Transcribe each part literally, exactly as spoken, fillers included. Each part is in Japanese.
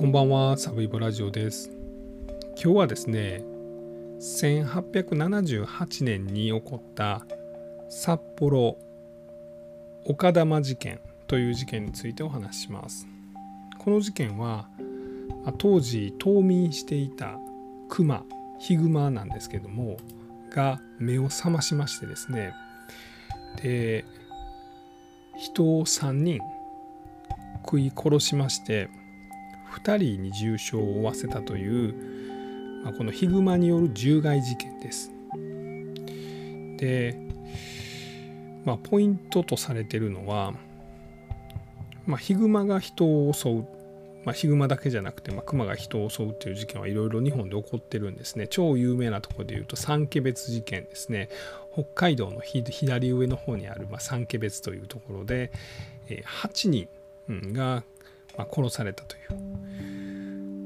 こんばんは、サブイボラジオです。今日はですね、せんはっぴゃくななじゅうはちねんに起こった札幌丘珠事件という事件についてお話しします。この事件は当時冬眠していたクマ、ヒグマなんですけどもが目を覚ましましてですね、で人をさんにん食い殺しましてふたりに重傷を負わせたという、まあ、このヒグマによる獣害事件です。で、まあ、ポイントとされているのは、まあ、ヒグマが人を襲う、まあ、ヒグマだけじゃなくて、まあ、クマが人を襲うという事件はいろいろ日本で起こってるんですね。超有名なところでいうと三毛別事件ですね。北海道の左上の方にある、まあ、三毛別というところで、えー、はちにんがまあ殺されたという、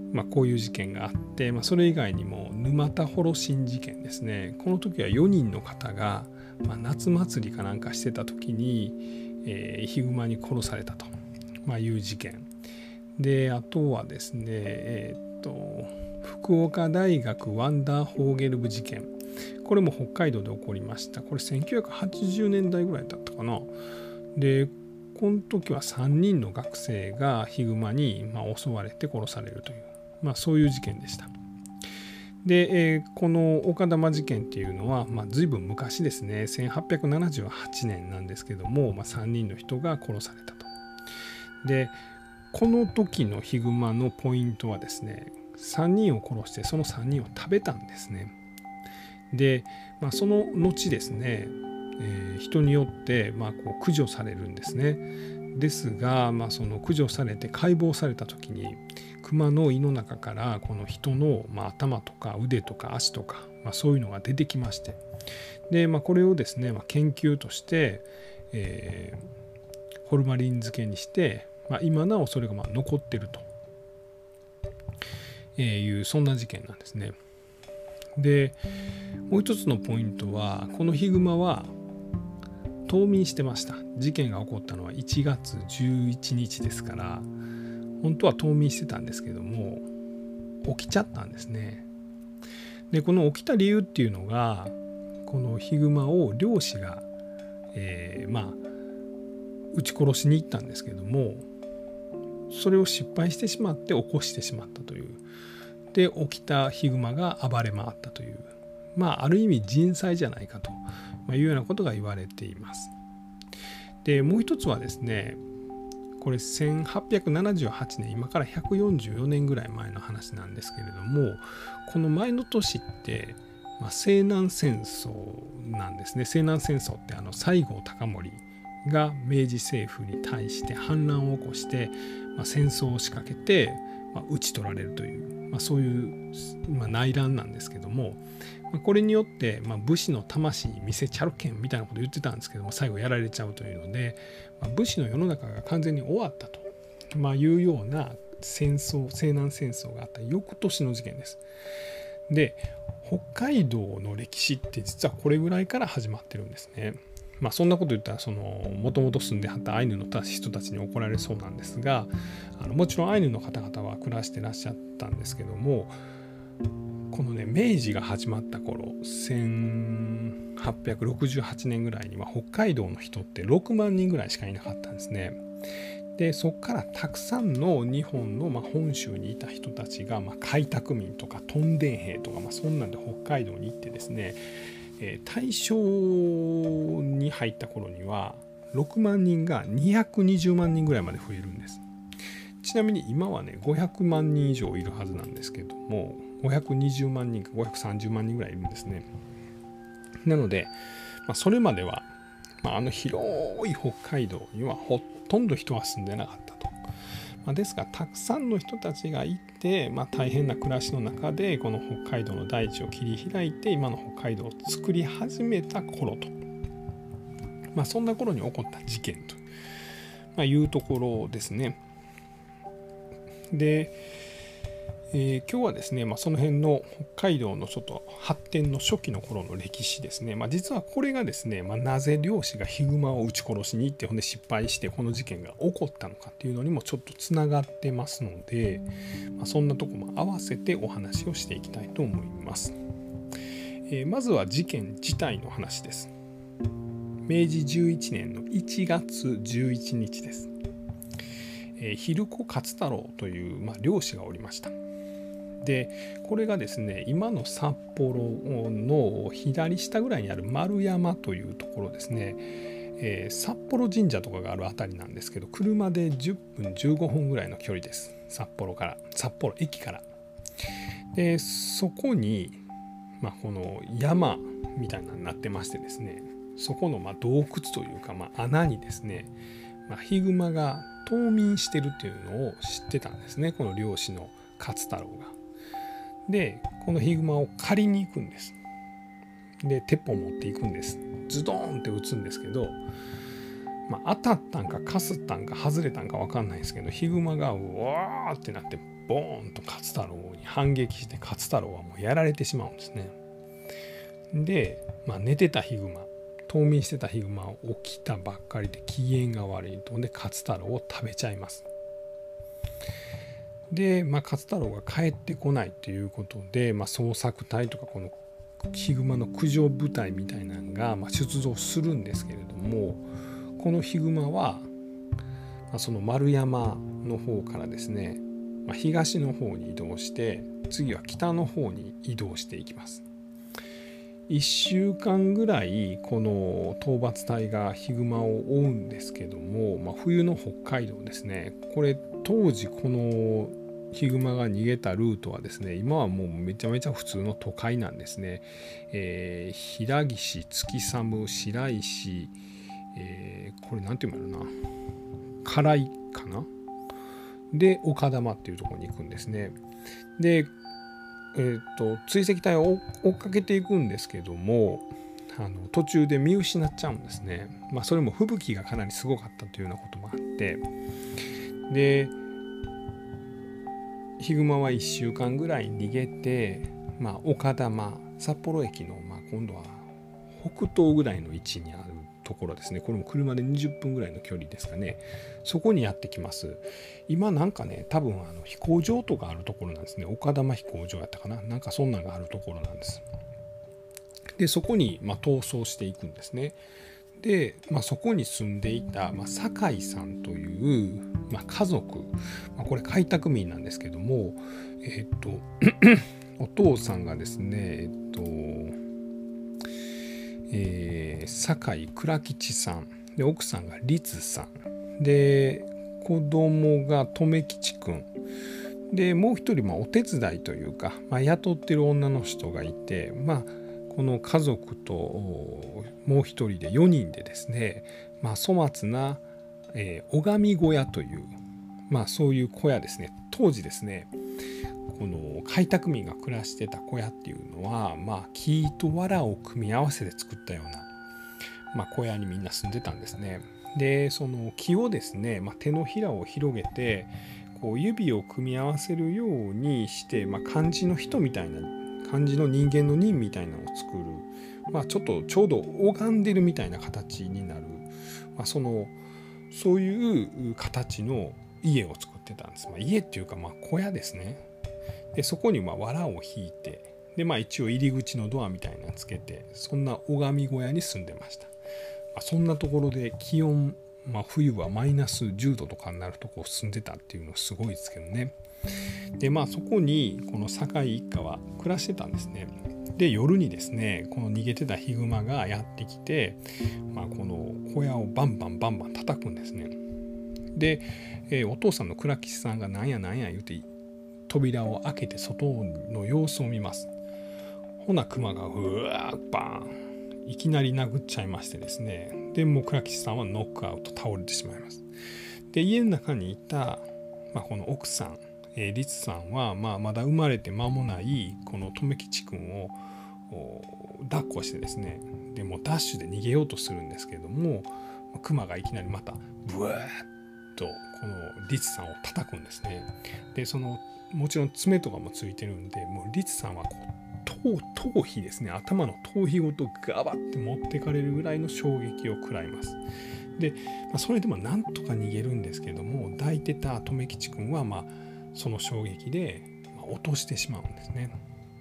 まあ、こういう事件があって、まあ、それ以外にも沼田ホロシン事件ですね。この時はよにんの方が、まあ、夏祭りかなんかしてた時に、えー、ヒグマに殺されたと、まあ、いう事件で、あとはですね、えー、っと福岡大学ワンダーホーゲル部事件、これも北海道で起こりました。これせんきゅうひゃくはちじゅうねんだいぐらいだったかな。でこの時はさんにんの学生がヒグマにまあ襲われて殺されるという、まあ、そういう事件でした。で、えー、この丘珠事件っていうのは、まあ、随分昔ですね、せんはっぴゃくななじゅうはちねんなんですけども、まあ、さんにんの人が殺されたと。でこの時のヒグマのポイントはですね、さんにんを殺してそのさんにんを食べたんですね。で、まあ、その後ですね、えー、人によってまあこう駆除されるんですね。ですが、まあ、その駆除されて解剖された時にクマの胃の中からこの人のまあ頭とか腕とか足とか、まあ、そういうのが出てきまして、で、まあ、これをですね、まあ、研究として、えー、ホルマリン漬けにして、まあ、今なおそれがまあ残ってるというそんな事件なんですね。でもう一つのポイントは、このヒグマは冬眠してました。事件が起こったのはいちがつじゅういちにちですから、本当は冬眠してたんですけども起きちゃったんですね。でこの起きた理由っていうのが、このヒグマを猟師が、えー、まあ撃ち殺しに行ったんですけども、それを失敗してしまって起こしてしまったという。で起きたヒグマが暴れ回ったという、まあある意味人災じゃないかというようなことが言われています。でもう一つはですね、これせんはっぴゃくななじゅうはちねん、今からひゃくよんじゅうよねんぐらい前の話なんですけれども、この前の年って、まあ、西南戦争なんですね。西南戦争ってあの西郷隆盛が明治政府に対して反乱を起こして、まあ、戦争を仕掛けて、まあ、討ち取られるという、まあ、そういう、まあ、内乱なんですけども、まあ、これによって、まあ、武士の魂見せちゃるけんみたいなことを言ってたんですけども、最後やられちゃうというので、まあ、武士の世の中が完全に終わったと、まあ、いうような戦争、西南戦争があった翌年の事件です。で北海道の歴史って実はこれぐらいから始まってるんですね。まあそんなこと言ったら、そのもともと住んではったアイヌの人たちに怒られそうなんですが、あのもちろんアイヌの方々は暮らしてらっしゃったんですけども、このね明治が始まった頃、せんはっぴゃくろくじゅうはちねんぐらいには北海道の人ってろくまんにんぐらいしかいなかったんですね。でそこからたくさんの日本のまあ本州にいた人たちが、まあ開拓民とか屯田兵とか、まあそんなんで北海道に行ってですね、えー、大正に入った頃にはろくまんにんがにひゃくにじゅうまんにんぐらいまで増えるんです。ちなみに今はねごひゃくまんにん以上いるはずなんですけども、ごひゃくにじゅうまんにんかごひゃくさんじゅうまんにんぐらいいるんですね。なので、まあ、それまでは、まあ、あの広い北海道にはほとんど人は住んでなかったと。まあ、ですがたくさんの人たちがいて、まあ、大変な暮らしの中でこの北海道の大地を切り開いて今の北海道を作り始めた頃と、まあ、そんな頃に起こった事件と、まあ、いうところですね。で、 えー、今日はですね、まあ、その辺の北海道のちょっと発展の初期の頃の歴史ですね、まあ、実はこれがですね、まあ、なぜ漁師がヒグマを撃ち殺しに行ってほんで失敗してこの事件が起こったのかっていうのにもちょっとつながってますので、まあ、そんなとこも合わせてお話をしていきたいと思います。えー、まずは事件自体の話です。めいじじゅういちねんのいちがつじゅういちにちです。えー、蛭子勝太郎という、まあ、漁師がおりました。でこれがですね、今の札幌の左下ぐらいにある丸山というところですね、えー、札幌神社とかがある辺りなんですけど、車でじゅっぷんじゅうごふんぐらいの距離です。札幌から札幌駅から。でそこに、まあ、この山みたいなのになってましてですね、そこのまあ洞窟というか、まあ、穴にですね、まあ、ヒグマが冬眠してるっていうのを知ってたんですね、この漁師の勝太郎が。でこのヒグマを狩りに行くんです。で鉄砲持っていくんです。ズドーンって撃つんですけど、まあ、当たったんかかすったんか外れたんか分かんないんですけど、ヒグマがうわーってなってボーンと勝太郎に反撃して、勝太郎はもうやられてしまうんですね。で、まあ、寝てたヒグマ、冬眠してたヒグマを起きたばっかりで機嫌が悪いとで勝太郎を食べちゃいます。で、まあ、勝太郎が帰ってこないということで、まあ、捜索隊とかこのヒグマの駆除部隊みたいなのがまあ出動するんですけれども、このヒグマは、まあ、その丸山の方からですね、まあ、東の方に移動して次は北の方に移動していきます。いっしゅうかんぐらいこの討伐隊がヒグマを追うんですけども、まあ、冬の北海道ですね、これ当時このヒグマが逃げたルートはですね、今はもうめちゃめちゃ普通の都会なんですね。えー、平岸、月寒、白石、えー、これなんていうのかな、唐井かなで丘珠っていうところに行くんですね。でえー、と追跡隊を追っかけていくんですけども、あの途中で見失っちゃうんですね。まあ、それも吹雪がかなりすごかったというようなこともあって、でヒグマはいっしゅうかんぐらい逃げて、まあ、丘珠、札幌駅の、まあ、今度は北東ぐらいの位置にあるところですね。これも車でにじゅっぷんぐらいの距離ですかね。そこにやってきます。今なんかね、多分あの飛行場とかあるところなんですね。丘珠飛行場やったかな、なんかそんなのがあるところなんです。でそこにまあ逃走していくんですね。で、まあ、そこに住んでいた、まあ、酒井さんという、まあ、家族、まあ、これ開拓民なんですけども、えっとお父さんがですね、えっとえー、酒井倉吉さんで、奥さんが律さんで、子供が留吉くんで、もう一人まあお手伝いというか、まあ、雇ってる女の人がいて、まあこの家族ともう一人でよにんでですね、まあ、粗末な、えー、拝み小屋という、まあ、そういう小屋ですね。当時ですね、この開拓民が暮らしてた小屋っていうのは、まあ、木と藁を組み合わせて作ったような、まあ、小屋にみんな住んでたんですね。でその木をですね、まあ、手のひらを広げてこう指を組み合わせるようにして、まあ、漢字の人みたいな、漢字の人間の人みたいなのを作る、まあ、ちょっとちょうど拝んでるみたいな形になる、まあ、そのそういう形の家を作ってたんです。まあ、家っていうかまあ小屋ですね。でそこにまあ藁を引いて、で、まあ、一応入り口のドアみたいなのつけて、そんな拝み小屋に住んでました。まあ、そんなところで気温、まあ、冬はマイナスじゅうどとかになるとこ住んでたっていうのはすごいですけどね。でまあそこにこの酒井一家は暮らしてたんですね。で夜にですね、この逃げてたヒグマがやってきて、まあ、この小屋をバンバンバンバン叩くんですね。で、えー、お父さんの倉吉さんがなんやなんや言うて扉を開けて外の様子を見ます。ほなクマがうわーバーンいきなり殴っちゃいましてですね、でもう倉吉さんはノックアウト倒れてしまいます。で家の中にいた、まあ、この奥さん、えー、律さんは、まあ、まだ生まれて間もないこの留吉くんを抱っこしてですね、でもうダッシュで逃げようとするんですけども、クマがいきなりまたブワーっとこのリツさんを叩くんですね。でそのもちろん爪とかもついてるんで、もうリツさんはこう頭頭皮ですね、頭の頭皮ごとガバッて持ってかれるぐらいの衝撃を食らいます。で、まあ、それでもなんとか逃げるんですけども、抱いてた留吉くんはまあその衝撃で落としてしまうんですね。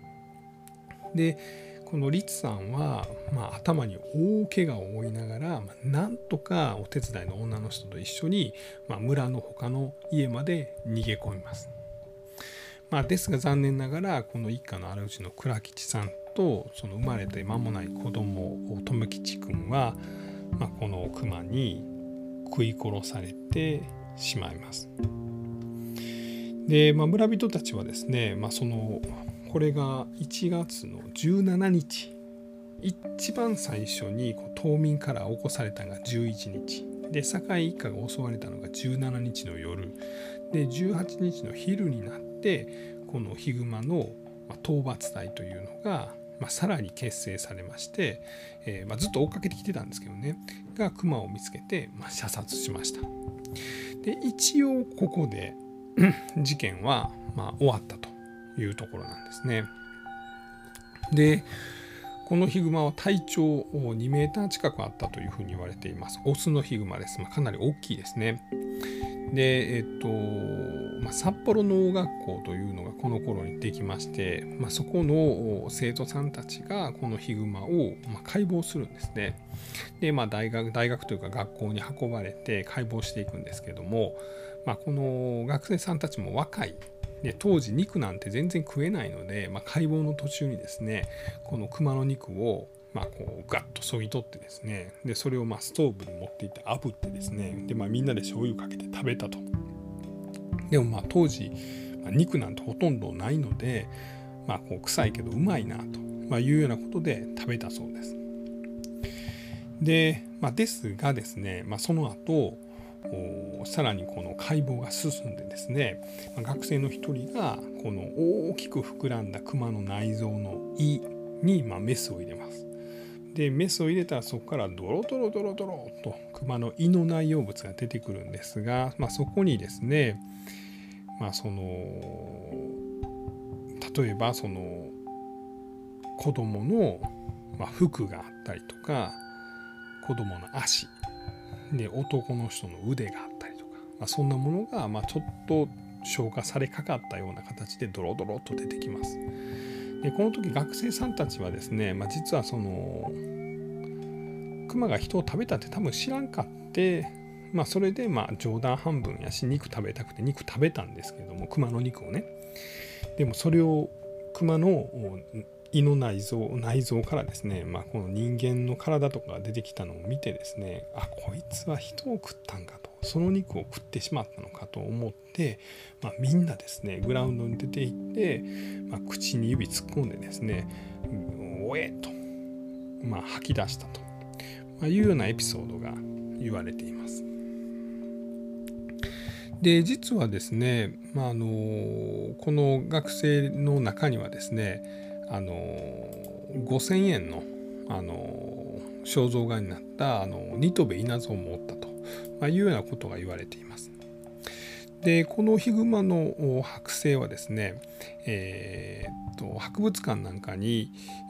でこのリツさんは、まあ、頭に大怪我を負いながら、まあ、なんとかお手伝いの女の人と一緒に、まあ、村の他の家まで逃げ込みます。まあ、ですが残念ながらこの一家のあるうちの倉吉さんとその生まれて間もない子供留吉くんは、まあ、この熊に食い殺されてしまいます。で、まあ、村人たちはですね、まあ、そのこれがいちがつのじゅうしちにち、一番最初にこう島民から起こされたのがじゅういちにちで、堺一家が襲われたのがじゅうしちにちの夜で、じゅうはちにちの昼になってこのヒグマの討伐隊というのが、まあ、さらに結成されまして、えーまあ、ずっと追っかけてきてたんですけどね、が熊を見つけて、まあ、射殺しました。で一応ここで事件はまあ終わったというところなんですね。でこのヒグマは体長にメーター近くあったというふうに言われています。オスのヒグマです。まあ、かなり大きいですね。でえっと、まあ、札幌農学校というのがこの頃にできまして、まあ、そこの生徒さんたちがこのヒグマをまあ解剖するんですね。で、まあ、大学大学というか学校に運ばれて解剖していくんですけども、まあ、この学生さんたちも若いで、当時肉なんて全然食えないので、まあ、解剖の途中にですねこの熊の肉をまあこうガッとそぎ取ってですね、でそれをまあストーブに持っていって炙ってですね、で、まあ、みんなで醤油かけて食べたと。でもまあ当時、まあ、肉なんてほとんどないので、まあ、こう臭いけどうまいなと、まあ、いうようなことで食べたそうです。で、まあ、ですがですね、まあ、その後さらにこの解剖が進んでですね、学生の一人がこの大きく膨らんだ熊の内臓の胃にまあメスを入れます。でメスを入れたらそこからドロドロドロドロと熊の胃の内容物が出てくるんですが、まあ、そこにですね、まあ、その例えばその子供のまあ服があったりとか、子供の足で男の人の腕があったりとか、まあ、そんなものがまあちょっと消化されかかったような形でドロドロと出てきます。でこの時学生さんたちはですね、まあ、実はその熊が人を食べたって多分知らんかって、まあ、それでまあ冗談半分やし肉食べたくて肉食べたんですけども、熊の肉をね。でもそれを熊の胃の内臓内臓からですね、まあ、この人間の体とかが出てきたのを見てですね、あ、こいつは人を食ったんかと、その肉を食ってしまったのかと思って、まあ、みんなですねグラウンドに出て行って、まあ、口に指突っ込んでですね、おえと、まあ、吐き出したと、まあ、いうようなエピソードが言われています。で実はですね、まあ、あのこの学生の中にはですね、あのごせんえんの、あの肖像画になったあの新渡戸稲造もおったと、まあ、いうようなことが言われています。でこのヒグマの剥製はですね、えー、と博物館なんかに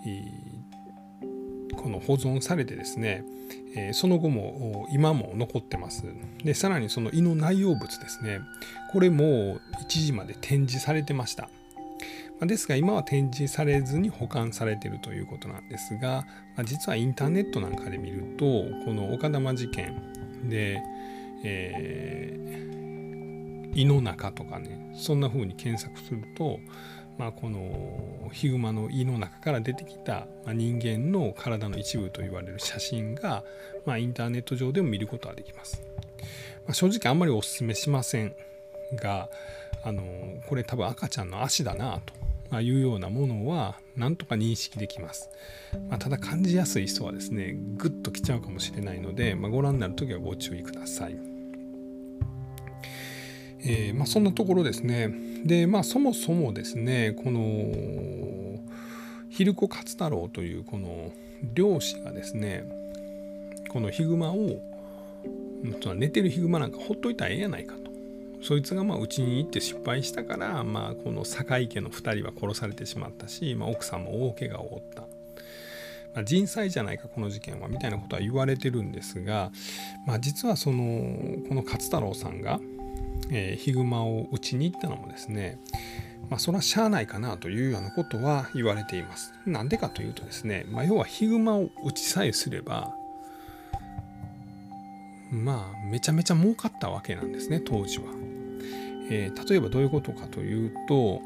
この保存されてですね、えー、その後も今も残ってます。でさらにその胃の内容物ですね、これも一時まで展示されてました。ですが今は展示されずに保管されているということなんですが、実はインターネットなんかで見るとこの岡玉事件で、えー、胃の中とかね、そんな風に検索すると、まあ、このヒグマの胃の中から出てきた人間の体の一部と言われる写真が、まあ、インターネット上でも見ることができます。まあ、正直あんまりお勧めしませんが、あのこれ多分赤ちゃんの足だなというようなものはなんとか認識できます。まあ、ただ感じやすい人はですねグッときちゃうかもしれないので、まあ、ご覧になるときはご注意ください。えーまあ、そんなところですね。でまあそもそもですね、この蛭子勝太郎というこの漁師がですね、このヒグマを寝てるヒグマなんかほっといたらええやないかと。そいつがまあうちに行って失敗したから、まあ、この坂井家のふたりは殺されてしまったし、まあ、奥さんも大怪我を負った、まあ、人災じゃないかこの事件はみたいなことは言われてるんですが、まあ、実はそのこの勝太郎さんが、えー、ヒグマを撃ちに行ったのもですね、まあ、それはしゃあないかなというようなことは言われています。なんでかというとですね、まあ、要はヒグマを撃ちさえすればまあめちゃめちゃ儲かったわけなんですね、当時は。えー、例えばどういうことかというと、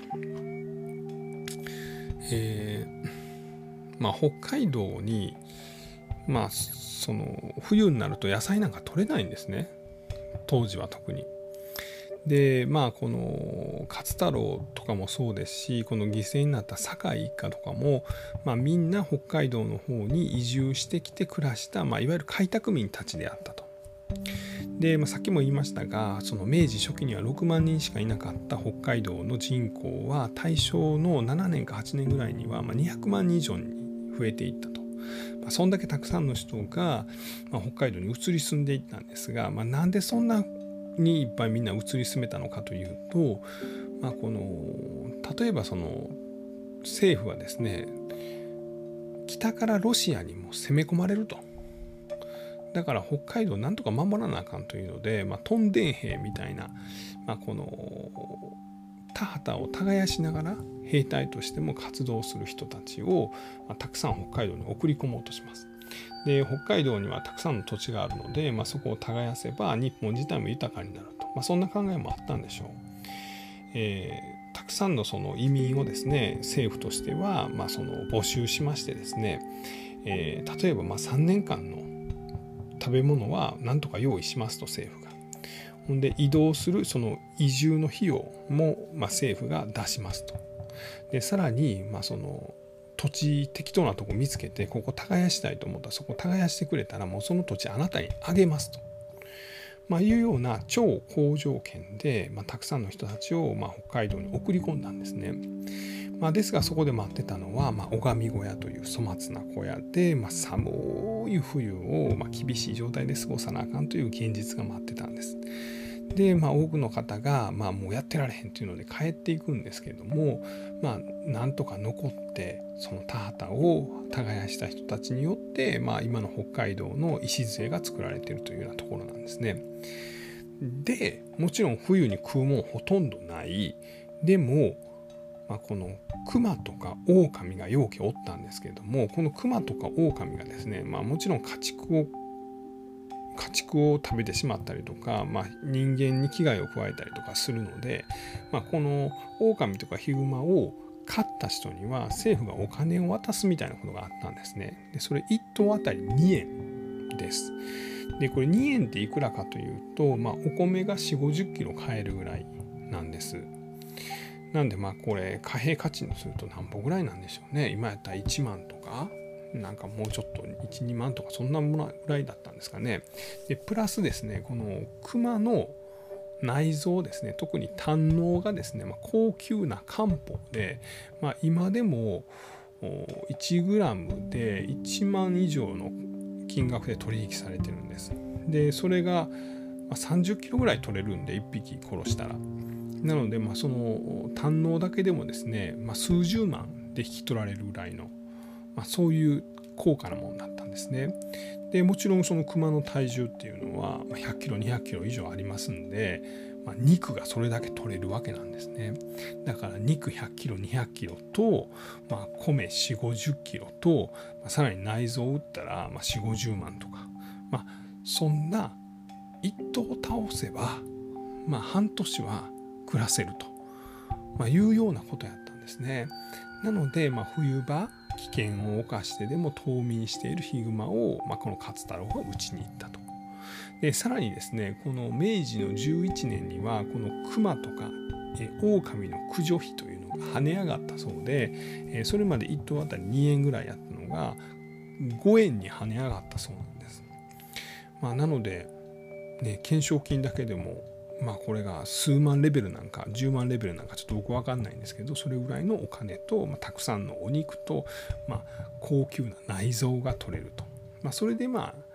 えーまあ、北海道に、まあ、その冬になると野菜なんか取れないんですね、当時は特に。でまあこの勝太郎とかもそうですし、この犠牲になった酒井一家とかも、まあ、みんな北海道の方に移住してきて暮らした、まあ、いわゆる開拓民たちであったと。で、まあ、さっきも言いましたが、その明治初期にはろくまんにんしかいなかった北海道の人口は大正のななねんかはちねんぐらいにはにひゃくまんにん以上に増えていったと。まあ、そんだけたくさんの人が、まあ、北海道に移り住んでいったんですが、まあ、なんでそんなにいっぱいみんな移り住めたのかというと、まあ、この例えばその政府はですね、北からロシアにも攻め込まれると。だから北海道をなんとか守らなあかんというので、まあ、トンデン兵みたいな、まあ、この田畑を耕しながら兵隊としても活動する人たちを、まあ、たくさん北海道に送り込もうとします。で北海道にはたくさんの土地があるので、まあ、そこを耕せば日本自体も豊かになると、まあ、そんな考えもあったんでしょう。えー、たくさんのその移民をですね、政府としてはまあその募集しましてですね、えー、例えばまあさんねんかんの食べ物は何とか用意しますと、政府が。ほんで移動するその移住の費用もまあ政府が出しますと。でさらにまあその土地適当なとこ見つけて、ここ耕したいと思ったらそこ耕してくれたらもうその土地あなたにあげますと、まあ、いうような超好条件で、まあ、たくさんの人たちをまあ北海道に送り込んだんですね。まあ、ですがそこで待ってたのは、まあ、拝み小屋という粗末な小屋で、まあ、寒い冬をまあ厳しい状態で過ごさなあかんという現実が待ってたんです。で、まあ、多くの方が、まあ、もうやってられへんというので帰っていくんですけれども、まあ、なんとか残ってその田畑を耕した人たちによって、まあ、今の北海道の礎が作られているというようなところなんですね。でもちろん冬に食うもんほとんどない。でも、まあ、この熊とか狼がようけおったんですけれども、この熊とか狼がですね、まあ、もちろん家畜を家畜を食べてしまったりとか、まあ、人間に危害を加えたりとかするので、まあ、この狼とかヒグマを飼った人には政府がお金を渡すみたいなことがあったんですね。でそれいっ頭あたりにえんです。でこれにえんっていくらかというと、まあ、お米がよんじゅうごじゅっキロ買えるぐらいなんです。なんでまあこれ貨幣価値にすると何歩ぐらいなんでしょうね。今やったらいちまんとかなんかもうちょっといち、にまんとかそんなものぐらいだったんですかね。でプラスですね、この熊の内臓ですね、特に胆のうがですね、まあ、高級な漢方で、まあ、今でもいちグラムでいちまん以上の金額で取引されてるんです。でそれがさんじゅっキロぐらい取れるんでいっぴき殺したら。なので、まあ、その胆のうだけでもですね、まあ、数十万で引き取られるぐらいの、まあ、そういう高価なものだったんですね。でもちろんその熊の体重っていうのはひゃっキロにひゃっキロ以上ありますんで、まあ、肉がそれだけ取れるわけなんですね。だから肉ひゃっキロにひゃっキロと、まあ、米よんじゅうごじゅっキロと、まあ、さらに内臓を打ったら、まあ、よんじゅうごじゅうまんとか、まあ、そんな一頭倒せば、まあ、半年は暮らせると、まあ、いうようなことやったんですね。なので、まあ、冬場危険を冒してでも冬眠しているヒグマを、まあ、この勝太郎が撃ちに行ったと。でさらにですね、この明治のじゅういちねんにはこの熊とかえ狼の駆除費というのが跳ね上がったそうで、えそれまでいっ頭あたりにえんぐらいやったのがごえんに跳ね上がったそうなんです。まあ、なので、ね、懸賞金だけでもまあこれが数万レベルなんかじゅうまんレベルなんかちょっと僕分かんないんですけど、それぐらいのお金と、まあ、たくさんのお肉と、まあ、高級な内臓が取れると、まあ、それでまあ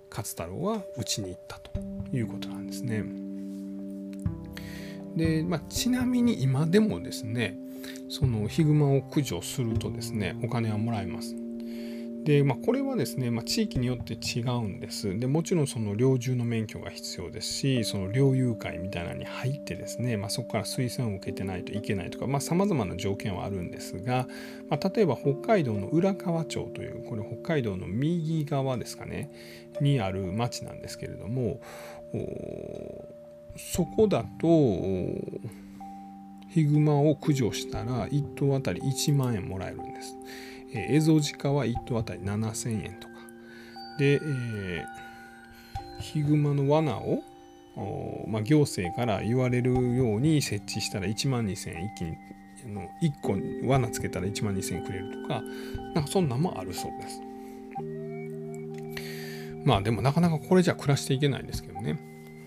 勝太郎は討ちに行ったということなんですね。で、まあ、ちなみに今でもですねそのヒグマを駆除するとですねお金はもらえます。で、まあ、これはですね、まあ、地域によって違うんです。でもちろんその猟銃の免許が必要ですし、その猟友会みたいなのに入ってですね、まあ、そこから推薦を受けてないといけないとかさまざ、まな条件はあるんですが、まあ、例えば北海道の浦河町というこれ北海道の右側ですかねにある町なんですけれども、そこだとヒグマを駆除したらいっ頭あたりいちまんえんもらえるんです。エゾジカはいっ頭あたりななせんえんとかで、えー、ヒグマの罠を、まあ、行政から言われるように設置したらいちまんにせんえん一気にあのいっこ罠つけたらいちまんにせんえんくれるとか、なんかそんなんもあるそうです。まあでもなかなかこれじゃ暮らしていけないんですけどね。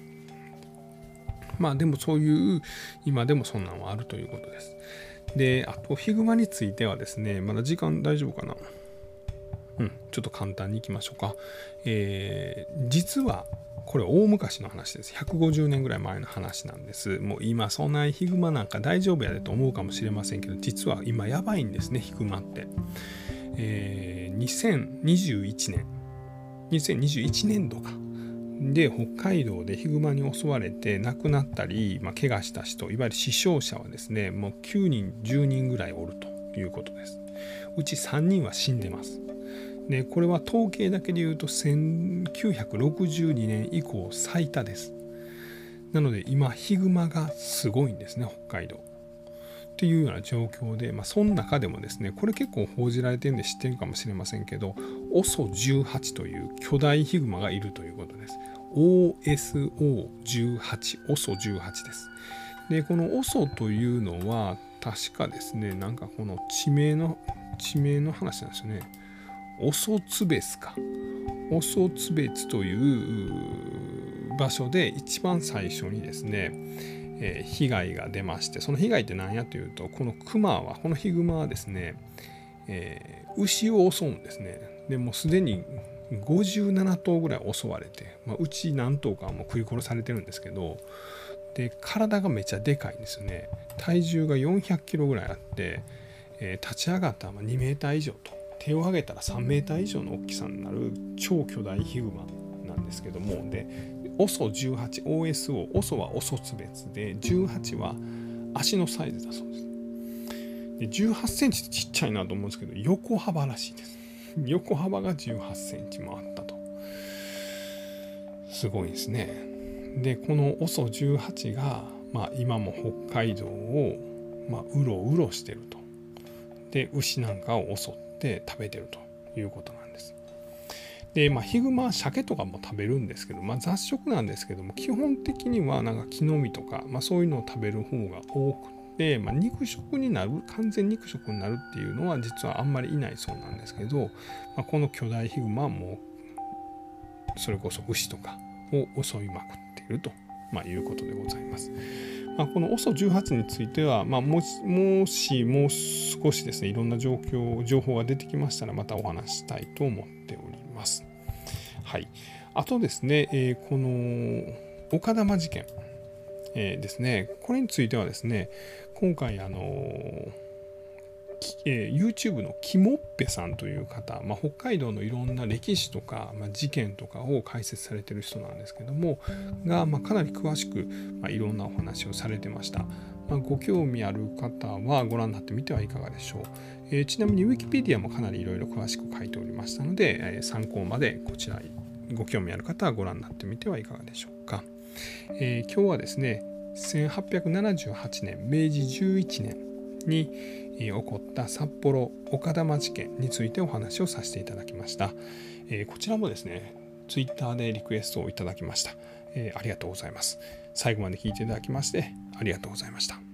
まあでもそういう今でもそんなんはあるということです。で、あとヒグマについてはですね、まだ時間大丈夫かな。うん、ちょっと簡単にいきましょうか。えー、実はこれ大昔の話です。ひゃくごじゅうねんぐらい前の話なんです。もう今そんなヒグマなんか大丈夫やでと思うかもしれませんけど、実は今やばいんですね、ヒグマって。えー、にせんにじゅういちねんにせんにじゅういちねんどかで北海道でヒグマに襲われて亡くなったり、まあ、怪我した人、いわゆる死傷者はですねもうきゅうにんじゅうにんぐらいおるということです。うちさんにんは死んでます。でこれは統計だけでいうとせんきゅうひゃくろくじゅうにねん以降最多です。なので今ヒグマがすごいんですね、北海道っていうような状況で、まあ、その中でもですねこれ結構報じられてるんで知ってるかもしれませんけど オソじゅうはち という巨大ヒグマがいるということです。 オーエスオーじゅうはち オソじゅうはちです。でこのオソというのは確かですねなんかこの地名の地名の話なんですよね。オソツベスかオソツベツという場所で一番最初にですねえー、被害が出まして、その被害って何やというとこのクマはこのヒグマはですね、えー、牛を襲うんですね。でもうすでにごじゅうなな頭ぐらい襲われて、まあ、うち何頭かはもう食い殺されてるんですけど、で体がめちゃでかいんですよね。体重がよんひゃくキロぐらいあって、えー、立ち上がったらにメーター以上と手を挙げたらさんメーター以上の大きさになる超巨大ヒグマなんですけども、でオソじゅうはち オーエスオー オソはオソツベツでじゅうはちは足のサイズだそうです。でじゅうはちセンチってちっちゃいなと思うんですけど横幅らしいです。横幅がじゅうはちセンチもあったと。すごいですね。でこのオソじゅうはちが、まあ、今も北海道を、まあ、うろうろしてると。で牛なんかを襲って食べてるということなんです。でまあ、ヒグマは鮭とかも食べるんですけど、まあ、雑食なんですけども基本的にはなんか木の実とか、まあ、そういうのを食べる方が多くて、まあ、肉食になる完全肉食になるっていうのは実はあんまりいないそうなんですけど、まあ、この巨大ヒグマはもうそれこそ牛とかを襲いまくっていると、まあ、いうことでございます。まあ、このオソじゅうはちについては、まあ、もしもしもう少しですねいろんな状況情報が出てきましたらまたお話したいと思っております。はい、あとですね、えー、この岡玉事件、えー、ですねこれについてはですね今回あのーえー、YouTube のキモッペさんという方、まあ、北海道のいろんな歴史とか、まあ、事件とかを解説されている人なんですけどもが、まあ、かなり詳しく、まあ、いろんなお話をされてました。まあ、ご興味ある方はご覧になってみてはいかがでしょう。えー、ちなみに Wikipedia もかなりいろいろ詳しく書いておりましたので、えー、参考までこちらご興味ある方はご覧になってみてはいかがでしょうか。えー、今日はですねせんはっぴゃくななじゅうはちねんめいじじゅういちねんに起こった札幌岡玉事件についてお話をさせていただきました。えー、こちらもですね Twitter でリクエストをいただきました。えー、ありがとうございます。最後まで聞いていただきましてありがとうございました。